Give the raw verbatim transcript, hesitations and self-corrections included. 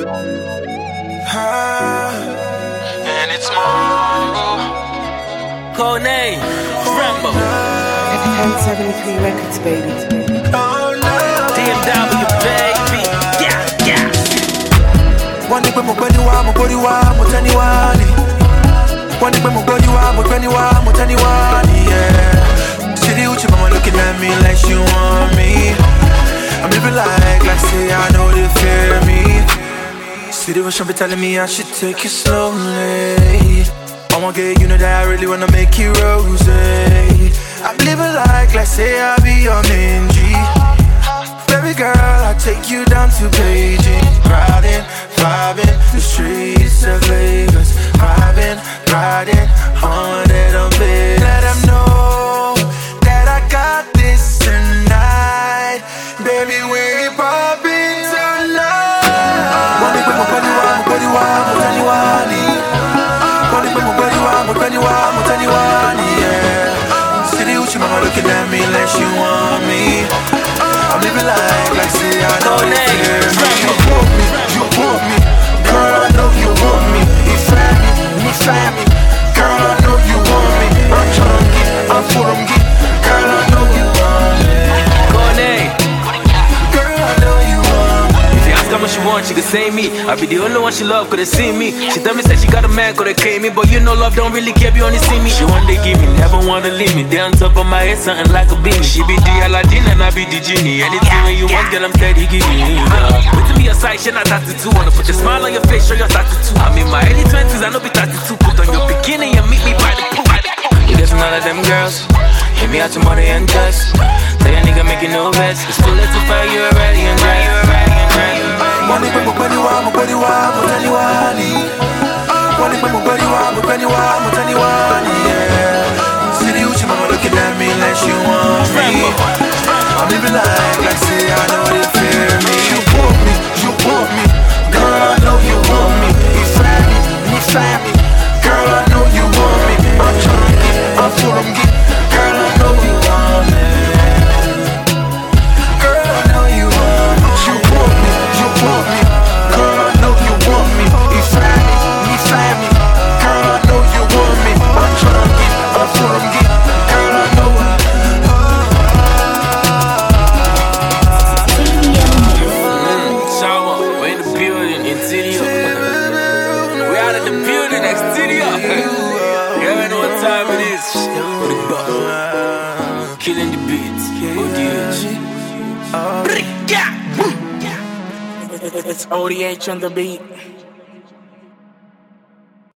And it's more. Code name, Rambo. ten seventy-three Records, baby. Oh no. D M W, baby. Yeah, yeah. One day when my body wa, my body wa, my tiny one. One day when my body wa, my twenty wa, my tiny one. Yeah. See the Uchi mama looking at me like she want me. I'm living like, like say I know they fear me. See the Russian be telling me I should take it slowly. I wanna get you know that I really wanna make you rose. I'm living like, like say I be your main G. Baby girl, I'll take you down to Beijing. Riding, vibing, the streets of Vegas. Vibing, riding, on that on bed. Let them know that I got this tonight. Baby, we poppin' tonight. One day when my body wa, my body wa, my tiny one. One day when my body wa, my twenty wa, my tiny one. Yeah. See the Uchi mama looking at me like she want me. I'm living like, like say I know they fear me. You want me, you want me. Girl, I know you want me. You find me, you find me. Girl, I know you want me. I'm chunky, I'm full of geek. Girl, I know you want me. Code name. Girl, I know you want me. If you ask her what she want, she could say me. I be the only one she love, could've seen me. She tell me say she got a man, could've came me. But you know love don't really care, you only see me. She one day give me, never wanna leave me. They on top of my head, something like a beanie. She be the Aladdin and I be the genie. Anything when you want, girl, I'm steady giving you. Wait to be a side, she not thirty-two. Wanna put your smile on your face, show your thirty-two. I'm in my early twenties, I know be thirty-two. Put on your bikini and meet me by the pool. You get none of them girls. Hit me out to money and dust. Tell your nigga make you no bets. It's too late to fight, you already and dry. You already and dry. Money when my body wa, my body wa, my tiny one. Money when my body wa, my twenty wa, my tiny one. Yeah. See the Uchi mama looking at me like she want me. I'm living like, like say I know they fear me. You want me, you want me. Girl, I know you want me. You find me, you find me. Girl, I know you want me. I'm chunky, I'm full of geek. Girl, I know you want me. Girl, I know you want me. You want me, you want me. Girl, I know you want me. You find me, you find me. Girl, I know you want me. I'm chunky, I'm full of geek. Girl, I know. Shower, we're in the building, interior. We out in the building, exterior. You already know what time it is. With the buck. Killing the beats. O D H. It's O D H on the beat.